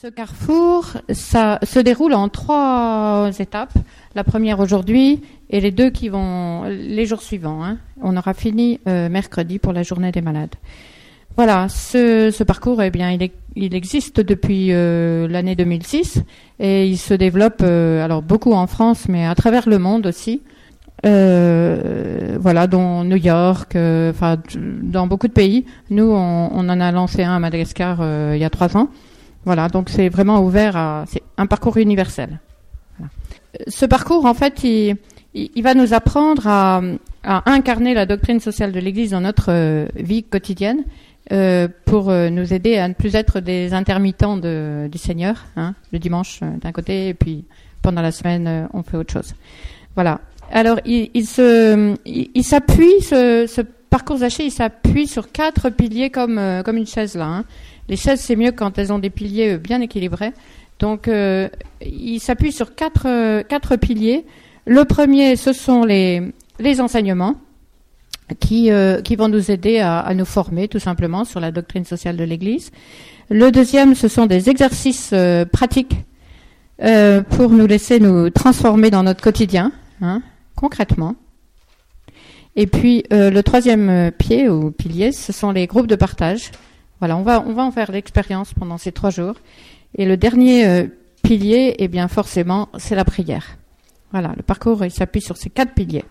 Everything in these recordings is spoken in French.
Ce carrefour, ça se déroule en 3 étapes. La première aujourd'hui et les 2 qui vont les jours suivants. Hein. On aura fini mercredi pour la journée des malades. Voilà, ce parcours, eh bien, il existe depuis l'année 2006 et il se développe alors beaucoup en France, mais à travers le monde aussi. Voilà, dont New York, dans beaucoup de pays. Nous, on en a lancé un à Madagascar il y a 3 ans. Voilà, donc c'est vraiment ouvert c'est un parcours universel. Voilà. Ce parcours, en fait, il va nous apprendre à incarner la doctrine sociale de l'Église dans notre vie quotidienne pour nous aider à ne plus être des intermittents du Seigneur, hein, le dimanche d'un côté et puis pendant la semaine on fait autre chose. Voilà. Alors il s'appuie ce parcours Zaché, il s'appuie sur 4 piliers comme une chaise là. Hein. Les chaises, c'est mieux quand elles ont des piliers bien équilibrés. Donc, il s'appuie sur 4 piliers. Le premier, ce sont les enseignements qui vont nous aider à nous former, tout simplement, sur la doctrine sociale de l'Église. Le deuxième, ce sont des exercices pratiques pour nous laisser nous transformer dans notre quotidien, hein, concrètement. Et puis, le troisième pied ou pilier, ce sont les groupes de partage. Voilà, on va en faire l'expérience pendant ces 3 jours. Et le dernier pilier, eh bien forcément, c'est la prière. Voilà, le parcours il s'appuie sur ces 4 piliers.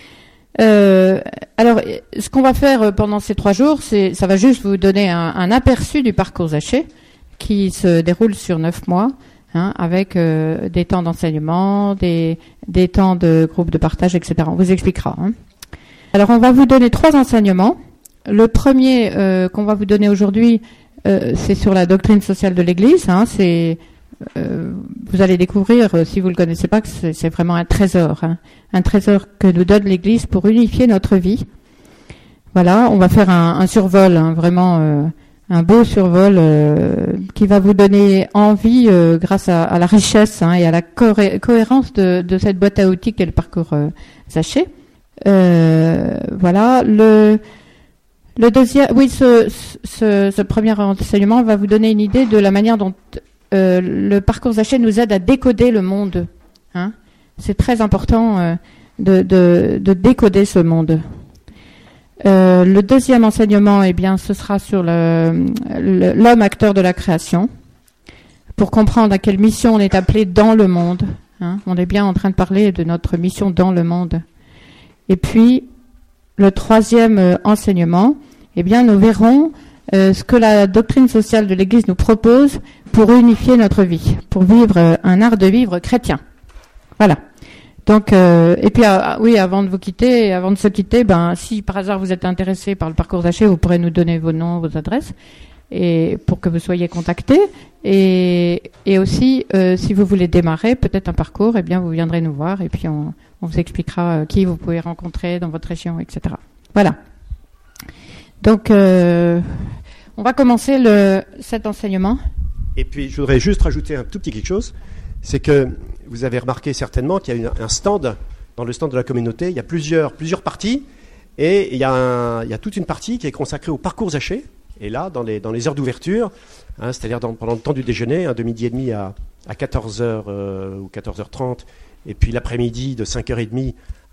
Alors, ce qu'on va faire pendant ces 3 jours, ça va juste vous donner un aperçu du parcours Zaché qui se déroule sur 9 mois, hein, avec des temps d'enseignement, des temps de groupe de partage, etc. On vous expliquera. Hein. Alors, on va vous donner 3 enseignements. Le premier qu'on va vous donner aujourd'hui, c'est sur la doctrine sociale de l'Église. Hein, vous allez découvrir, si vous ne le connaissez pas, que c'est vraiment un trésor. Hein, un trésor que nous donne l'Église pour unifier notre vie. Voilà, on va faire un survol, hein, vraiment un beau survol qui va vous donner envie, grâce à la richesse, hein, et à la cohérence de cette boîte à outils qu'est le parcours Zaché. Voilà, le deuxième, oui, ce premier enseignement va vous donner une idée de la manière dont le parcours Zaché nous aide à décoder le monde. Hein. C'est très important de décoder ce monde. Le deuxième enseignement, eh bien, ce sera sur l'homme acteur de la création, pour comprendre à quelle mission on est appelé dans le monde. Hein. On est bien en train de parler de notre mission dans le monde. Et puis, le troisième enseignement, eh bien, nous verrons ce que la doctrine sociale de l'Église nous propose pour unifier notre vie, pour vivre un art de vivre chrétien. Voilà. Donc, et puis, oui, avant de se quitter, si par hasard vous êtes intéressé par le parcours Zaché, vous pourrez nous donner vos noms, vos adresses, et pour que vous soyez contactés. Et aussi, si vous voulez démarrer peut-être un parcours, eh bien, vous viendrez nous voir, et puis on vous expliquera qui vous pouvez rencontrer dans votre région, etc. Voilà. Donc, on va commencer cet enseignement. Et puis, je voudrais juste rajouter un tout petit quelque chose. C'est que vous avez remarqué certainement qu'il y a un stand, dans le stand de la communauté, il y a plusieurs parties. Et il y a toute une partie qui est consacrée au parcours Zaché. Et là, dans les heures d'ouverture, hein, c'est-à-dire pendant le temps du déjeuner, de midi et demi à 14h ou 14h30, et puis l'après-midi de 5h30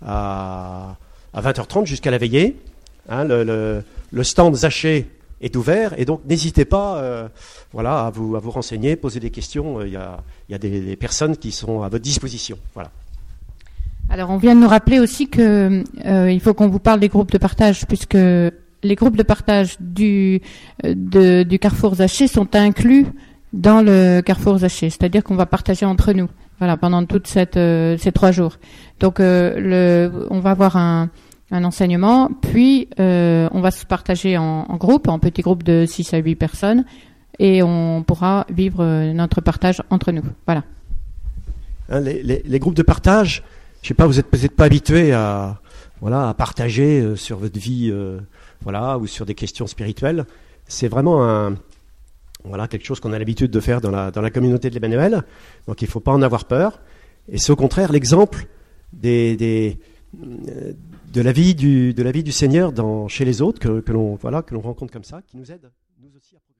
à 20h30 jusqu'à la veillée. Hein, le stand Zaché est ouvert, et donc n'hésitez pas à vous renseigner, poser des questions. Il y a des personnes qui sont à votre disposition. Voilà. Alors, on vient de nous rappeler aussi que il faut qu'on vous parle des groupes de partage, puisque les groupes de partage du Carrefour Zaché sont inclus dans le Carrefour Zaché, c'est-à-dire qu'on va partager entre nous, voilà, pendant toutes ces 3 jours. Donc, on va avoir un enseignement, puis on va se partager en groupe, en petits groupes de 6 à 8 personnes, et on pourra vivre notre partage entre nous. Voilà. Hein, les groupes de partage, je sais pas, vous êtes peut-être pas habitués à partager sur votre vie, ou sur des questions spirituelles. C'est vraiment quelque chose qu'on a l'habitude de faire dans la communauté de l'Emmanuel. Donc il faut pas en avoir peur. Et c'est au contraire l'exemple de la vie du Seigneur chez les autres que l'on rencontre comme ça, qui nous aide nous aussi à